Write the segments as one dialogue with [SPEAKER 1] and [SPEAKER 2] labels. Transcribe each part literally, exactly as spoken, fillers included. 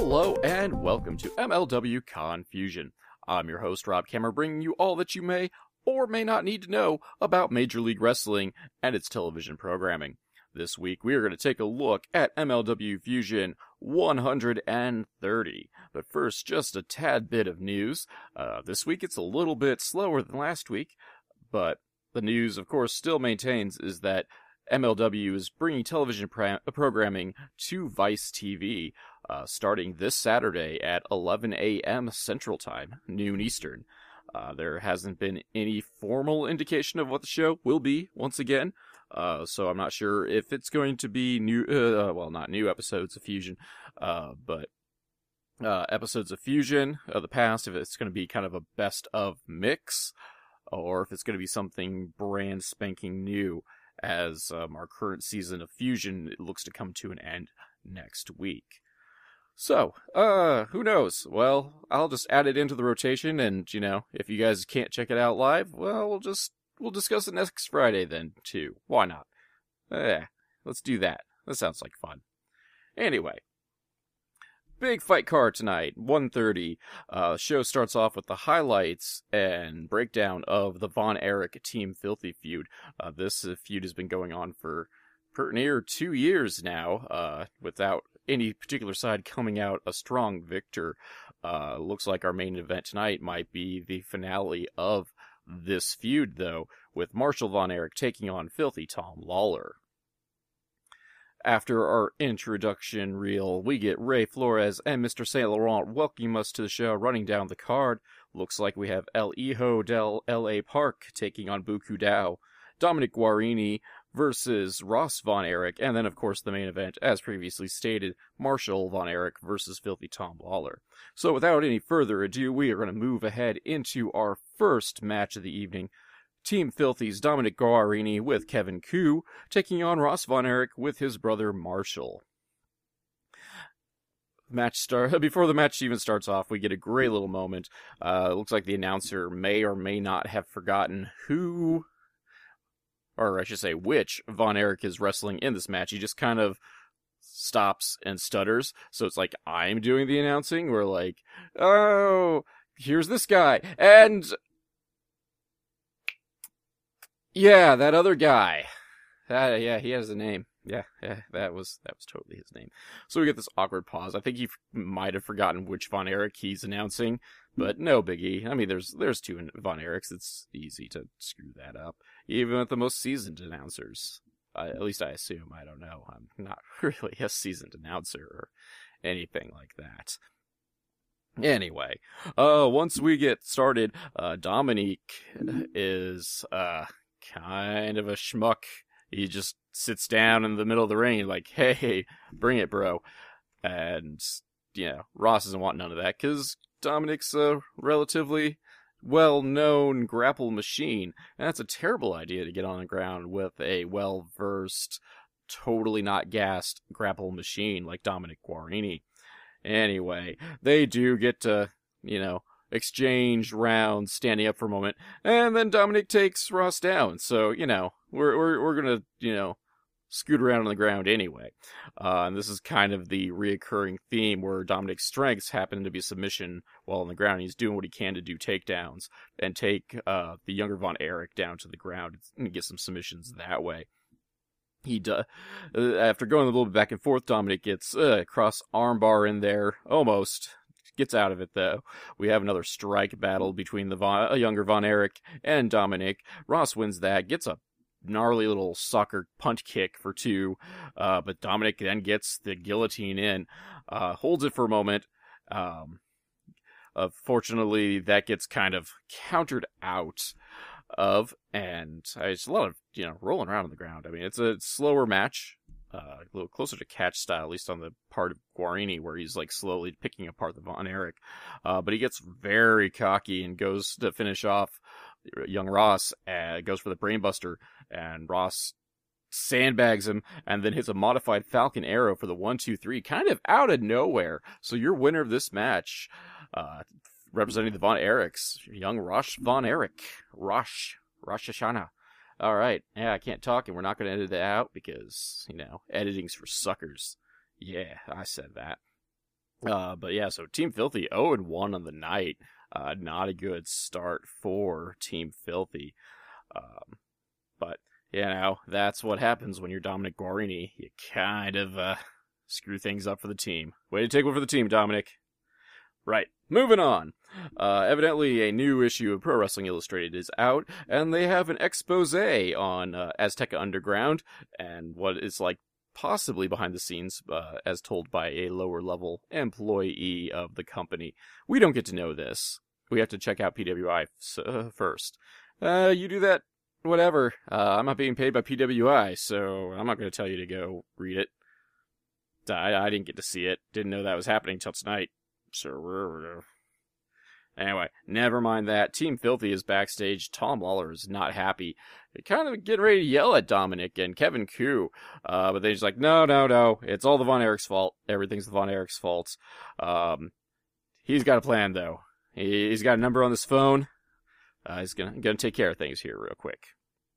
[SPEAKER 1] Hello and welcome to M L W Confusion. I'm your host Rob Kammer, bringing you all that you may or may not need to know about Major League Wrestling and its television programming. This week we are going to take a look at M L W Fusion one hundred thirty. But first, just a tad bit of news. Uh, this week it's a little bit slower than last week, but the news, of course, still maintains is that M L W is bringing television pra- programming to Vice T V, uh, starting this Saturday at eleven a.m. Central Time, noon Eastern. Uh, there hasn't been any formal indication of what the show will be, once again, uh, so I'm not sure if it's going to be new, uh, well, not new episodes of Fusion, uh, but uh, episodes of Fusion of the past, if it's going to be kind of a best of mix, or if it's going to be something brand spanking new, as um, our current season of Fusion looks to come to an end next week. So, uh, who knows? Well, I'll just add it into the rotation, and, you know, if you guys can't check it out live, well, we'll just, we'll discuss it next Friday then, too. Why not? Eh, let's do that. That sounds like fun. Anyway. Big fight card tonight, one thirty. Uh, the show starts off with the highlights and breakdown of the Von Erich Team Filthy feud. Uh, this uh, feud has been going on for pretty near two years now, uh, without any particular side coming out a strong victor. Uh, looks like our main event tonight might be the finale of this feud, though, with Marshall Von Erich taking on Filthy Tom Lawler. After our introduction reel, we get Ray Flores and Mister Saint Laurent welcoming us to the show, running down the card. Looks like we have El Hijo del L A Park taking on Buku Dao, Dominic Guarini versus Ross Von Erich, and then, of course, the main event, as previously stated, Marshall Von Erich versus Filthy Tom Lawler. So without any further ado, we are going to move ahead into our first match of the evening. Team Filthy's Dominic Guarini with Kevin Koo taking on Ross Von Erich with his brother Marshall. Match start before the match even starts off, we get a great little moment. Uh, it looks like the announcer may or may not have forgotten who, or I should say which, Von Erich is wrestling in this match. He just kind of stops and stutters. So it's like, I'm doing the announcing. We're like, oh, here's this guy. And yeah, that other guy. Uh, yeah, he has a name. Yeah, yeah, that was that was totally his name. So we get this awkward pause. I think he f- might have forgotten which Von Erich he's announcing, but no biggie. I mean, there's there's two Von Erichs. It's easy to screw that up, even with the most seasoned announcers. Uh, at least I assume. I don't know. I'm not really a seasoned announcer or anything like that. Anyway, uh, once we get started, uh, Dominique is uh. kind of a schmuck. He just sits down in the middle of the ring like, hey, bring it, bro. And, you know, Ross doesn't want none of that because Dominic's a relatively well-known grapple machine. And that's a terrible idea to get on the ground with a well-versed, totally not gassed grapple machine like Dominic Guarini. Anyway, they do get to, you know, exchange rounds, standing up for a moment, and then Dominic takes Ross down. So, you know, we're we're we're gonna, you know, scoot around on the ground anyway. Uh, and this is kind of the reoccurring theme where Dominic's strengths happen to be submission while on the ground. He's doing what he can to do takedowns and take uh, the younger Von Erich down to the ground and get some submissions that way. He does. Uh, after going a little bit back and forth, Dominic gets uh, cross armbar in there, almost. Gets out of it, though. We have another strike battle between the Von, a younger Von Erich and Dominic. Ross wins that, gets a gnarly little soccer punt kick for two, uh, but Dominic then gets the guillotine in, uh, holds it for a moment. Um, unfortunately, that gets kind of countered out of, and uh, it's a lot of, you know, rolling around on the ground. I mean, it's a slower match. Uh, a little closer to catch style, at least on the part of Guarini, where he's like slowly picking apart the Von Erich. Uh, but he gets very cocky and goes to finish off young Ross, uh, goes for the brainbuster, and Ross sandbags him and then hits a modified Falcon Arrow for the one, two, three, kind of out of nowhere. So your winner of this match, uh, representing the Von Erichs, young Ross Von Erich. Rosh, Rosh Hashanah. All right. Yeah, I can't talk, and we're not going to edit it out because, you know, editing's for suckers. Yeah, I said that. Uh, but yeah, so Team Filthy oh and one on the night. Uh, not a good start for Team Filthy. Um, but, you know, that's what happens when you're Dominic Guarini. You kind of uh, screw things up for the team. Way to take one for the team, Dominic. Right, moving on. Uh, evidently, a new issue of Pro Wrestling Illustrated is out, and they have an expose on uh, Azteca Underground and what is like possibly behind the scenes, uh, as told by a lower level employee of the company. We don't get to know this. We have to check out P W I uh, first. Uh, you do that, whatever. Uh, I'm not being paid by P W I, so I'm not going to tell you to go read it. I, I didn't get to see it. Didn't know that was happening till tonight. So, anyway, never mind that. Team Filthy is backstage. Tom Lawler is not happy. They're kind of getting ready to yell at Dominic and Kevin Koo. Uh, but they're just like, no, no, no. It's all the Von Erich's fault. Everything's the Von Erich's fault. Um, he's got a plan, though. He, he's got a number on this phone. Uh, he's gonna, gonna take care of things here real quick.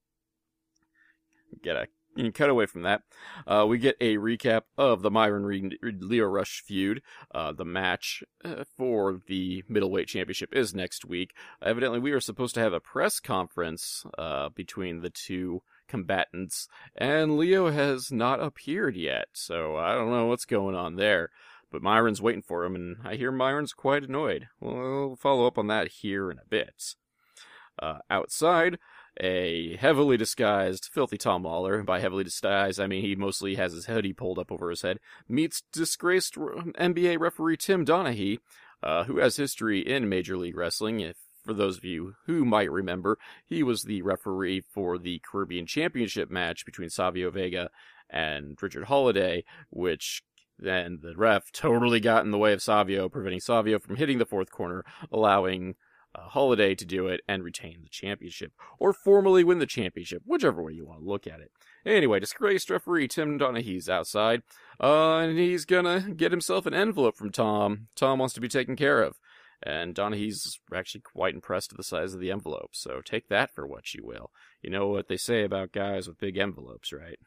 [SPEAKER 1] Get a You can cut away from that. Uh, we get a recap of the Myron Reed Leo Rush feud. Uh, the match uh, for the middleweight championship is next week. Evidently, we are supposed to have a press conference uh, between the two combatants, and Leo has not appeared yet. So I don't know what's going on there. But Myron's waiting for him, and I hear Myron's quite annoyed. We'll follow up on that here in a bit. Uh, outside, a heavily disguised Filthy Tom Lawler, and by heavily disguised, I mean he mostly has his hoodie pulled up over his head, meets disgraced N B A referee Tim Donaghy, uh, who has history in Major League Wrestling. If, for those of you who might remember, he was the referee for the Caribbean Championship match between Savio Vega and Richard Holiday, which then the ref totally got in the way of Savio, preventing Savio from hitting the fourth corner, allowing Uh, Holiday to do it and retain the championship, or formally win the championship, whichever way you want to look at it. Anyway, disgraced referee Tim Donaghy's outside, uh, and he's gonna get himself an envelope from Tom. Tom wants to be taken care of, and Donaghy's actually quite impressed at the size of the envelope, so take that for what you will. You know what they say about guys with big envelopes, right?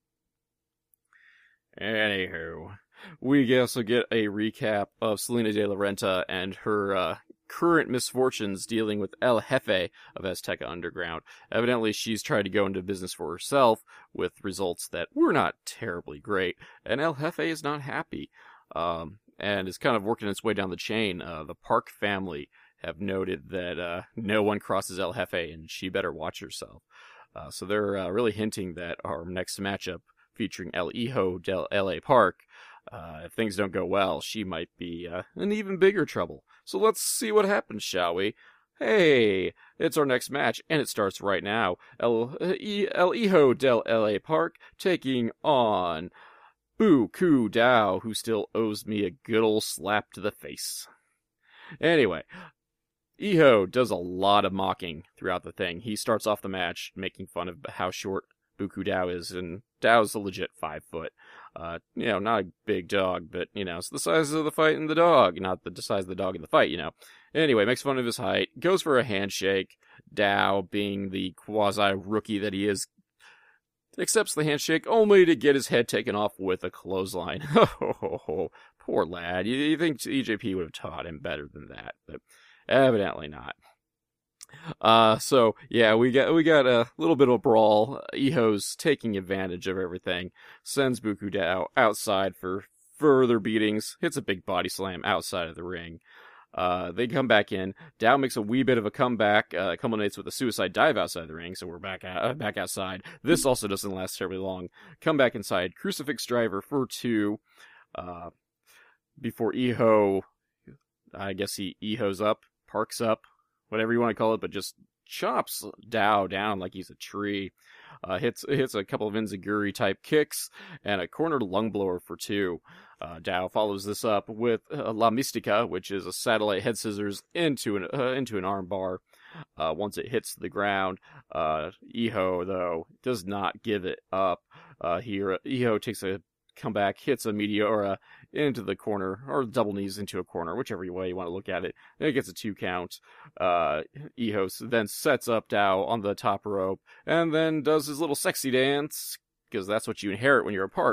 [SPEAKER 1] Anywho, we also get a recap of Selena De La Renta and her uh, current misfortunes dealing with El Jefe of Azteca Underground. Evidently, she's tried to go into business for herself with results that were not terribly great, and El Jefe is not happy, um, and is kind of working its way down the chain. Uh, the Park family have noted that uh, no one crosses El Jefe, and she better watch herself. Uh, so they're uh, really hinting that our next matchup, featuring El Hijo del L A Park, uh, if things don't go well, she might be uh, in even bigger trouble. So let's see what happens, shall we? Hey, it's our next match, and it starts right now. El, El Hijo del L A Park taking on Boo Koo Dao, who still owes me a good ol' slap to the face. Anyway, Hijo does a lot of mocking throughout the thing. He starts off the match making fun of how short Boo Koo Dao is, and Dao's a legit five foot. Uh, you know, not a big dog, but, you know, it's the size of the fight and the dog, not the size of the dog in the fight, you know. Anyway, makes fun of his height, goes for a handshake. Dao, being the quasi-rookie that he is, accepts the handshake only to get his head taken off with a clothesline. Oh, poor lad. You, you think E J P would have taught him better than that, but evidently not. Uh, so, yeah, we got, we got a little bit of a brawl. Iho's taking advantage of everything, sends Boo Koo Dao outside for further beatings, hits a big body slam outside of the ring. Uh, they come back in. Dao makes a wee bit of a comeback, uh, culminates with a suicide dive outside the ring, so we're back out, uh, back outside. This also doesn't last terribly long. Come back inside, crucifix driver for two, uh, before Iho, I guess he Iho's up, parks up, whatever you want to call it, but just chops Dao down like he's a tree. Uh, hits hits a couple of Enziguri type kicks and a cornered lung blower for two. Uh, Dao follows this up with uh, La Mystica, which is a satellite head scissors into an uh, into an arm bar. Uh, once it hits the ground, uh, Iho though does not give it up. Uh, here Iho takes a comeback, hits a Meteora into the corner, or double knees into a corner, whichever way you want to look at it. And it gets a two count. Uh, Iho then sets up Dao on the top rope, and then does his little sexy dance, because that's what you inherit when you're a Park.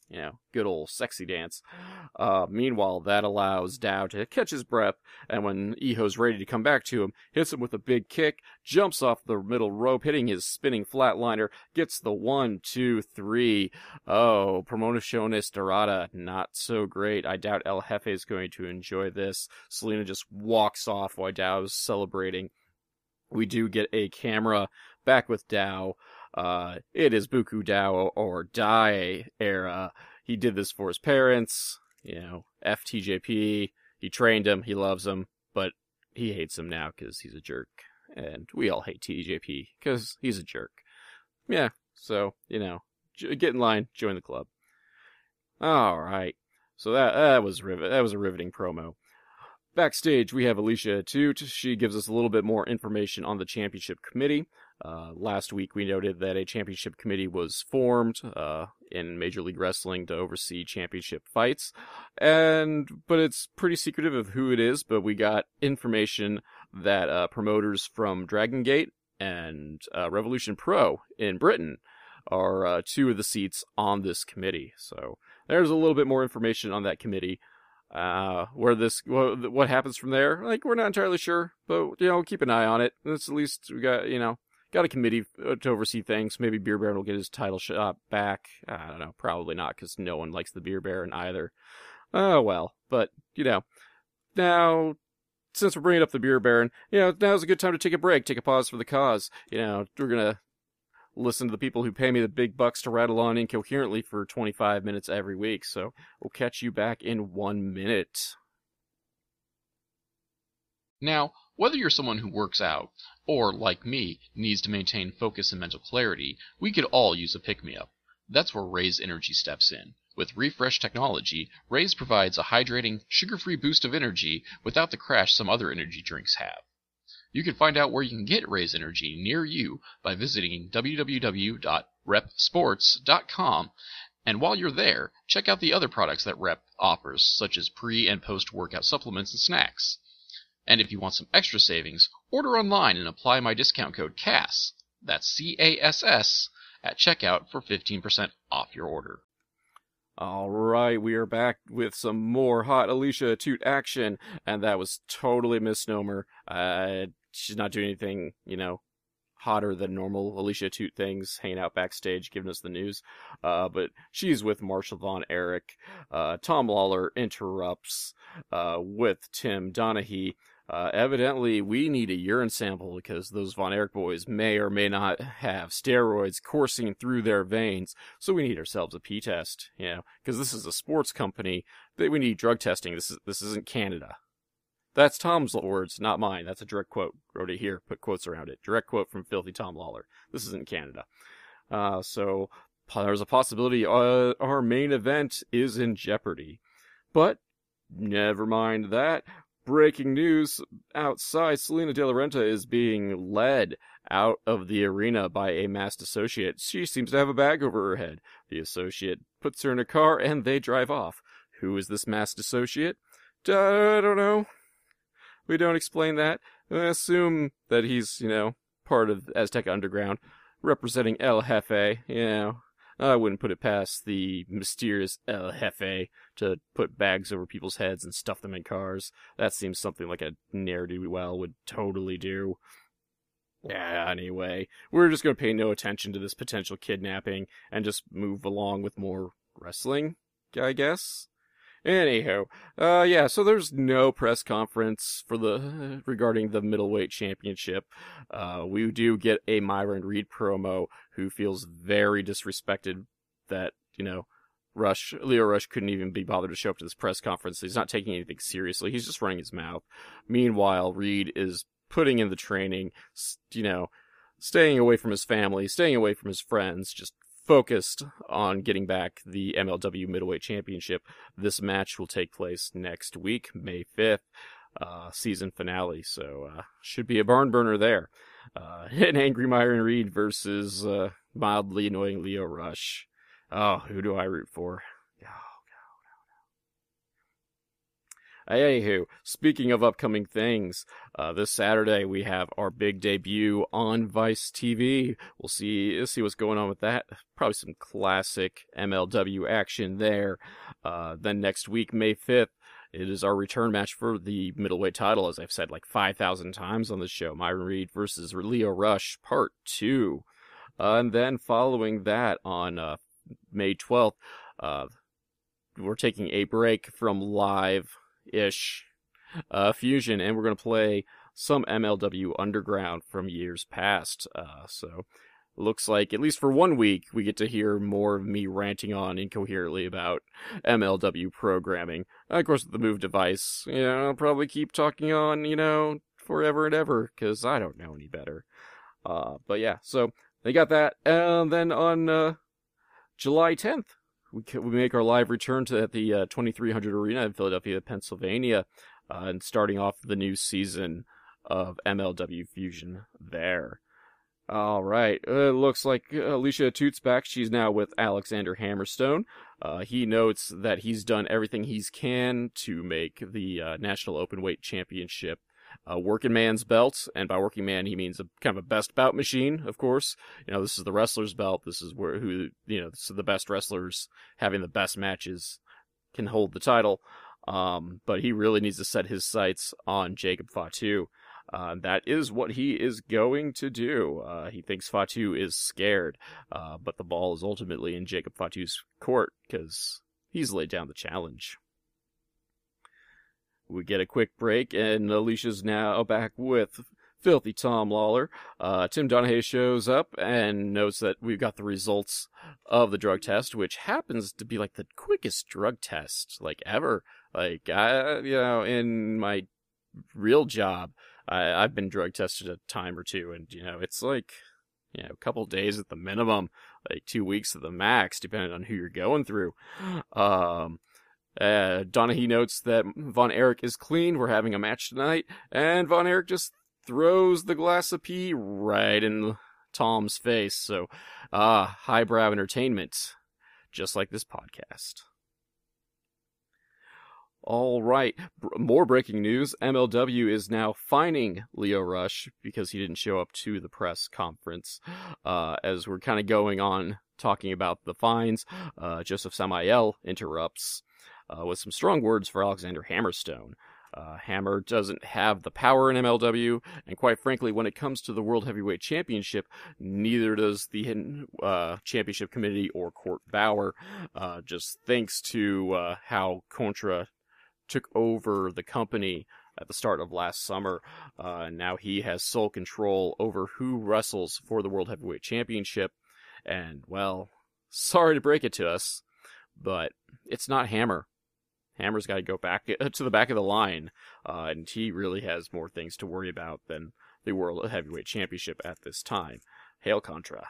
[SPEAKER 1] You know, good old sexy dance. Uh, meanwhile, that allows Dow to catch his breath, and when Iho's ready to come back to him, hits him with a big kick, jumps off the middle rope, hitting his spinning flatliner, gets the one, two, three. Oh, Promociones Dorada, not so great. I doubt El Jefe is going to enjoy this. Selena just walks off while Dow is celebrating. We do get a camera back with Dow. Uh, it is Buku Dow or Die era. He did this for his parents, you know, F T J P. He trained him, he loves him, but he hates him now because he's a jerk. And we all hate T J P because he's a jerk. Yeah, so, you know, get in line, join the club. Alright, so that, that, was rivet- that was a riveting promo. Backstage, we have Alicia Atout. She gives us a little bit more information on the championship committee. Uh, last week, we noted that a championship committee was formed uh, in Major League Wrestling to oversee championship fights, and but it's pretty secretive of who it is. But we got information that uh, promoters from Dragon Gate and uh, Revolution Pro in Britain are uh, two of the seats on this committee. So there's a little bit more information on that committee. Uh, where this, what, what happens from there, like, we're not entirely sure, but, you know, keep an eye on it. That's at least, we got, you know, got a committee to oversee things. Maybe Beer Baron will get his title shot back. I don't know, probably not, because no one likes the Beer Baron either. Oh, well, but, you know, now, since we're bringing up the Beer Baron, you know, now's a good time to take a break, take a pause for the cause. You know, we're gonna listen to the people who pay me the big bucks to rattle on incoherently for twenty-five minutes every week, so we'll catch you back in one minute.
[SPEAKER 2] Now, whether you're someone who works out, or, like me, needs to maintain focus and mental clarity, we could all use a pick-me-up. That's where Raze Energy steps in. With Refresh technology, Raze provides a hydrating, sugar-free boost of energy without the crash some other energy drinks have. You can find out where you can get Raze Energy near you by visiting w w w dot rep sports dot com, and while you're there, check out the other products that Rep offers, such as pre- and post-workout supplements and snacks. And if you want some extra savings, order online and apply my discount code C A S S, that's C A S S, at checkout for fifteen percent off your order.
[SPEAKER 1] Alright, we are back with some more hot Alicia Atout action, and that was totally a misnomer. Uh, she's not doing anything, you know, hotter than normal Alicia Atout things, hanging out backstage, giving us the news. Uh, but she's with Marshall Von Erich. Uh, Tom Lawler interrupts, uh, with Tim Donaghy. Uh, evidently, we need a urine sample because those Von Erich boys may or may not have steroids coursing through their veins, so we need ourselves a pee test, you know, because this is a sports company, that we need drug testing. This is this isn't Canada. That's Tom's words, not mine. That's a direct quote. Wrote it here, put quotes around it. Direct quote from Filthy Tom Lawler. This isn't Canada. Uh, so, there's a possibility uh, our main event is in jeopardy. But, never mind that. Breaking news, outside, Selena De La Renta is being led out of the arena by a masked associate. She seems to have a bag over her head. The associate puts her in a car, and they drive off. Who is this masked associate? I don't know. We don't explain that. I assume that he's, you know, part of Azteca Underground, representing El Jefe, you know. I wouldn't put it past the mysterious El Jefe to put bags over people's heads and stuff them in cars. That seems something like a ne'er-do-well would totally do. Yeah, anyway, we're just going to pay no attention to this potential kidnapping and just move along with more wrestling, I guess. Anyhow, uh, yeah, so there's no press conference for the, regarding the middleweight championship. Uh, we do get a Myron Reed promo who feels very disrespected that, you know, Rush, Leo Rush couldn't even be bothered to show up to this press conference. He's not taking anything seriously. He's just running his mouth. Meanwhile, Reed is putting in the training, you know, staying away from his family, staying away from his friends, just focused on getting back the M L W Middleweight Championship. This match will take place next week, May fifth, uh, season finale, so uh, should be a barn burner there. Uh, an angry Myron Reed versus uh, mildly annoying Leo Rush. Oh, who do I root for? Oh, Anywho, speaking of upcoming things, uh, this Saturday we have our big debut on Vice T V. We'll see see what's going on with that. Probably some classic M L W action there. Uh, then next week, May fifth, it is our return match for the middleweight title, as I've said like five thousand times on the show. Myron Reed versus Leo Rush, Part two. Uh, and then following that on uh, May twelfth, uh, we're taking a break from live-ish uh, Fusion, and we're going to play some M L W Underground from years past. Uh, so looks like, at least for one week, we get to hear more of me ranting on incoherently about M L W programming. Uh, of course, with the move device, you know, I'll probably keep talking on, you know, forever and ever, because I don't know any better. Uh, but yeah, so they got that. And then on uh, July tenth, we, we make our live return to at the uh, twenty-three hundred Arena in Philadelphia, Pennsylvania, uh, and starting off the new season of M L W Fusion there. All right, uh, it looks like Alicia Atout back. She's now with Alexander Hammerstone. Uh, he notes that he's done everything he can to make the uh, National Openweight Championship a working man's belt, and by working man he means a kind of a best bout machine. Of course, you know, this is the wrestler's belt. This is where who you know, this is the best wrestlers having the best matches can hold the title. Um, but he really needs to set his sights on Jacob Fatu. Uh, that is what he is going to do. Uh, he thinks Fatu is scared, uh, but the ball is ultimately in Jacob Fatu's court because he's laid down the challenge. We get a quick break, and Alicia's now back with Filthy Tom Lawler. Uh, Tim Donahue shows up and notes that we've got the results of the drug test, which happens to be like the quickest drug test like ever. Like, I, you know, in my real job, I, I've been drug tested a time or two, and, you know, it's like, you know, a couple days at the minimum, like two weeks at the max, depending on who you're going through. Um, uh, Donahue notes that Von Erich is clean. We're having a match tonight, and Von Erich just throws the glass of pee right in Tom's face. So, ah, uh, highbrow entertainment, just like this podcast. All right, more breaking news. M L W is now fining Leo Rush because he didn't show up to the press conference. Uh, as we're kind of going on talking about the fines, uh, Joseph Samael interrupts uh, with some strong words for Alexander Hammerstone. Uh, Hammer doesn't have the power in M L W, and quite frankly, when it comes to the World Heavyweight Championship, neither does the uh, Championship Committee or Court Bauer. Uh, just thanks to uh, how Contra took over the company at the start of last summer. Uh, now he has sole control over who wrestles for the World Heavyweight Championship. And, well, sorry to break it to us, but it's not Hammer. Hammer's got to go back to the back of the line, uh, and he really has more things to worry about than the World Heavyweight Championship at this time. Hail Contra.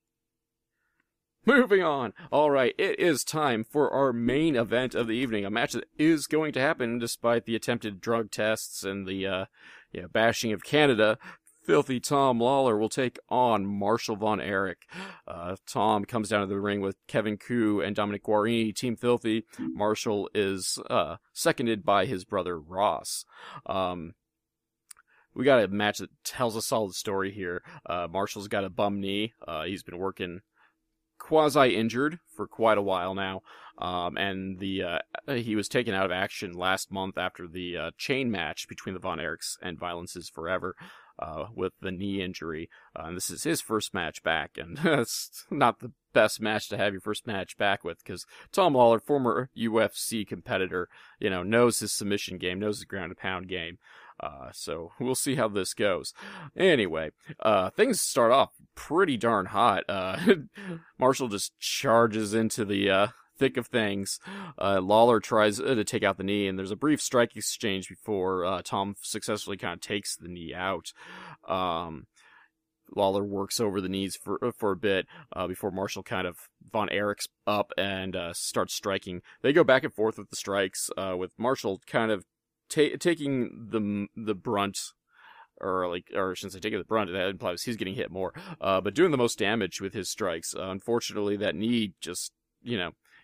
[SPEAKER 1] Moving on. All right, it is time for our main event of the evening, a match that is going to happen despite the attempted drug tests and the uh, you know, bashing of Canada. Filthy Tom Lawler will take on Marshall Von Erich. Uh, Tom comes down to the ring with Kevin Koo and Dominic Guarini, Team Filthy. Marshall is uh, seconded by his brother Ross. Um, we got a match that tells a solid story here. Uh, Marshall's got a bum knee. Uh, he's been working quasi-injured for quite a while now, um, and the uh, he was taken out of action last month after the uh, chain match between the Von Erichs and Violence is Forever uh, with the knee injury. Uh, and this is his first match back, and it's not the best match to have your first match back with, because Tom Lawler, former U F C competitor, you know, knows his submission game, knows his ground and pound game. Uh, so we'll see how this goes. Anyway, uh, things start off pretty darn hot. Uh, Marshall just charges into the, uh, thick of things. Uh, Lawler tries uh, to take out the knee, and there's a brief strike exchange before, uh, Tom successfully kind of takes the knee out. Um, Lawler works over the knees for, for a bit, uh, before Marshall kind of Von Erich's up and, uh, starts striking. They go back and forth with the strikes, uh, with Marshall kind of Ta- taking the the brunt, or like, or I shouldn't say taking the brunt, that implies he's getting hit more, uh, but doing the most damage with his strikes. Uh, unfortunately, that knee just, you know,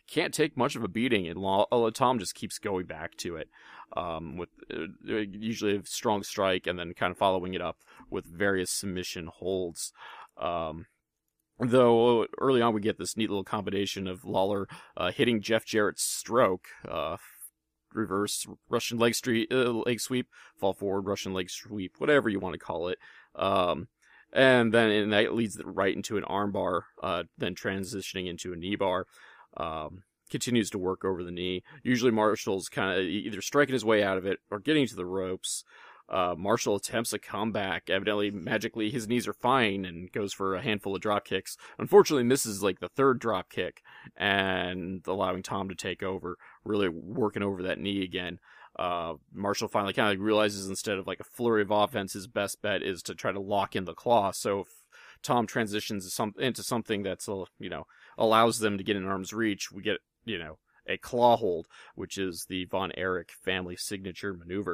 [SPEAKER 1] can't take much of a beating, and Law- Tom just keeps going back to it. Um, with uh, usually a strong strike, and then kind of following it up with various submission holds. Um, though early on we get this neat little combination of Lawler uh, hitting Jeff Jarrett's stroke, uh, reverse Russian leg street uh, leg sweep, fall forward Russian leg sweep, whatever you want to call it. Um, and then and that leads right into an armbar, uh, then transitioning into a knee bar. Um, continues to work over the knee. Usually Marshall's kind of either striking his way out of it or getting to the ropes. Uh, Marshall attempts a comeback. Evidently, magically, his knees are fine and goes for a handful of drop kicks. Unfortunately, misses like the third drop kick and allowing Tom to take over, really working over that knee again. Uh, Marshall finally kind of realizes instead of like a flurry of offense, his best bet is to try to lock in the claw. So if Tom transitions some, into something that's, you know, allows them to get in arm's reach, we get, you know, a claw hold, which is the Von Erich family signature maneuver.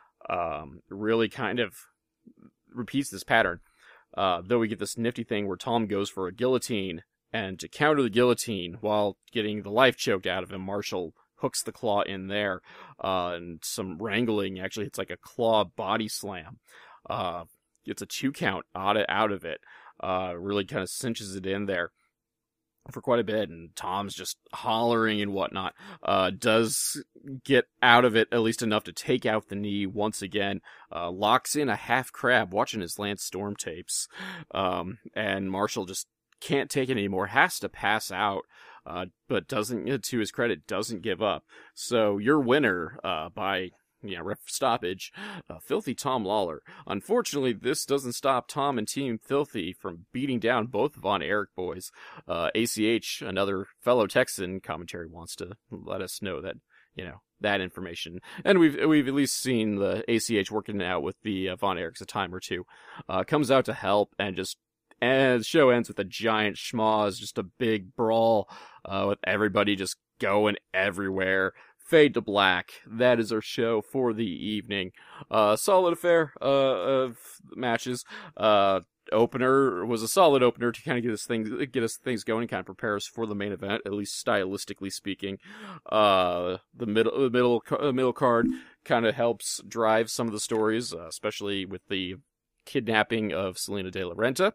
[SPEAKER 1] Um, really kind of repeats this pattern. Uh, though we get this nifty thing where Tom goes for a guillotine, and to counter the guillotine while getting the life choked out of him, Marshall hooks the claw in there, uh, and some wrangling. Actually, it's like a claw body slam. Uh, gets a two count out of, out of it. Uh, really kind of cinches it in there for quite a bit, and Tom's just hollering and whatnot. Uh, does get out of it at least enough to take out the knee once again. Uh, locks in a half crab, watching his Lance Storm tapes. Um, and Marshall just can't take it anymore, has to pass out. Uh, but doesn't, to his credit, doesn't give up. So your winner, uh, by, yeah, ref stoppage, uh, Filthy Tom Lawler. Unfortunately, this doesn't stop Tom and Team Filthy from beating down both Von Erich boys. Uh, A C H, another fellow Texan, commentary wants to let us know that, you know, that information. And we've we've at least seen the A C H working it out with the uh, Von Erichs a time or two. Uh, comes out to help and just, and the show ends with a giant schmoz, just a big brawl, uh, with everybody just going everywhere. Fade to black. That is our show for the evening. Uh, solid affair, uh, of matches. Uh, opener was a solid opener to kind of get us things, get us things going and kind of prepare us for the main event, at least stylistically speaking. Uh, the middle, the middle, uh, middle card kind of helps drive some of the stories, uh, especially with the kidnapping of Salina de la Renta.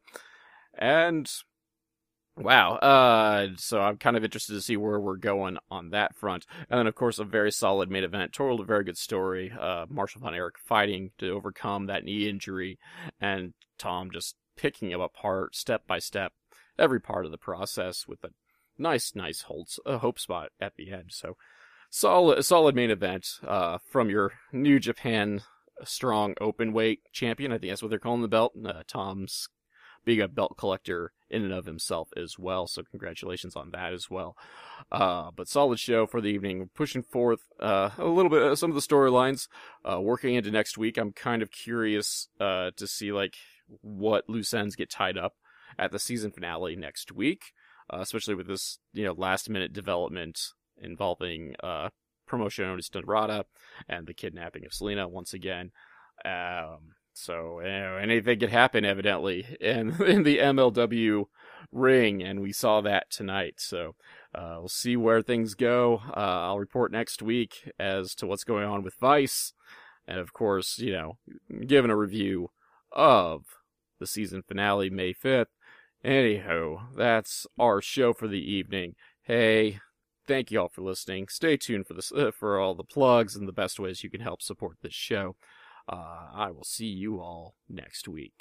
[SPEAKER 1] And wow, uh, so I'm kind of interested to see where we're going on that front. And then, of course, a very solid main event, told a very good story. Uh, Marshall Von Erich fighting to overcome that knee injury, and Tom just picking him apart step by step, every part of the process with a nice, nice hold, uh, hope spot at the end. So, solid, solid main event, uh, from your New Japan Strong Openweight champion. I think that's what they're calling the belt. Uh, Tom's being a belt collector in and of himself as well, so congratulations on that as well. Uh, but solid show for the evening. Pushing forth uh, a little bit of some of the storylines, uh, working into next week. I'm kind of curious uh, to see like what loose ends get tied up at the season finale next week, uh, especially with this, you know, last minute development involving uh, promotion known as Dorada and the kidnapping of Salina once again. Um, So, you know, anything could happen, evidently, in, in the M L W ring, and we saw that tonight. So, uh, we'll see where things go. Uh, I'll report next week as to what's going on with Vice, and of course, you know, giving a review of the season finale May fifth. Anyhow, that's our show for the evening. Hey, thank you all for listening. Stay tuned for this, uh, for all the plugs and the best ways you can help support this show. Uh, I will see you all next week.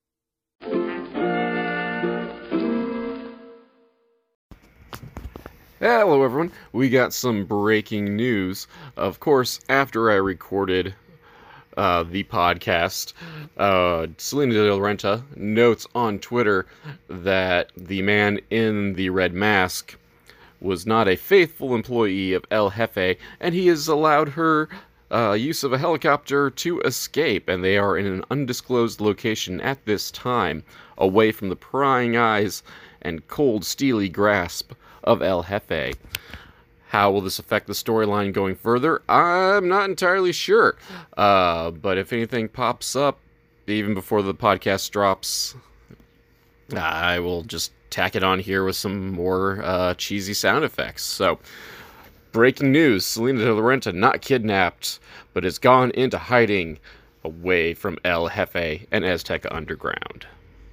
[SPEAKER 1] Hello, everyone. We got some breaking news. Of course, after I recorded uh, the podcast, uh, Salina de la Renta notes on Twitter that the man in the red mask was not a faithful employee of El Jefe, and he has allowed her Uh, use of a helicopter to escape, and they are in an undisclosed location at this time, away from the prying eyes and cold, steely grasp of El Jefe. How will this affect the storyline going further? I'm not entirely sure, uh, but if anything pops up, even before the podcast drops, I will just tack it on here with some more uh, cheesy sound effects. So, breaking news, Selena de la Renta not kidnapped, but has gone into hiding away from El Jefe and Azteca Underground.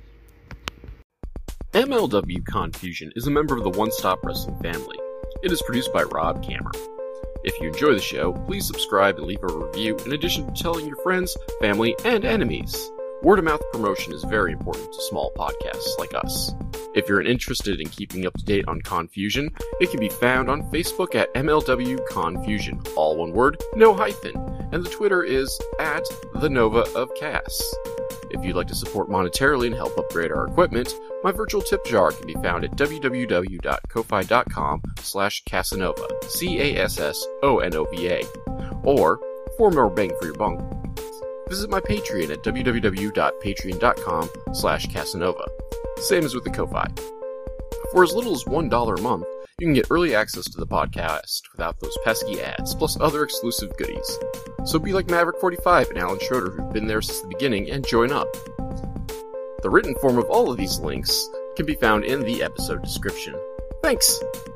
[SPEAKER 1] M L W Confusion is a member of the One Stop Wrestling family. It is produced by Rob Kammer. If you enjoy the show, please subscribe and leave a review in addition to telling your friends, family, and enemies. Word-of-mouth promotion is very important to small podcasts like us. If you're interested in keeping up to date on Confusion, it can be found on Facebook at M L W Confusion, all one word, no hyphen, and the Twitter is at the Nova of Cass. If you'd like to support monetarily and help upgrade our equipment, my virtual tip jar can be found at www.ko-fi.com slash Casanova, C A S S O N O V A. Or, for more bang for your buck, visit my Patreon at www.patreon.com slash Casanova. Same as with the Ko-Fi. For as little as one dollar a month, you can get early access to the podcast without those pesky ads, plus other exclusive goodies. So be like Maverick forty-five and Alan Schroeder, who've been there since the beginning, and join up. The written form of all of these links can be found in the episode description. Thanks!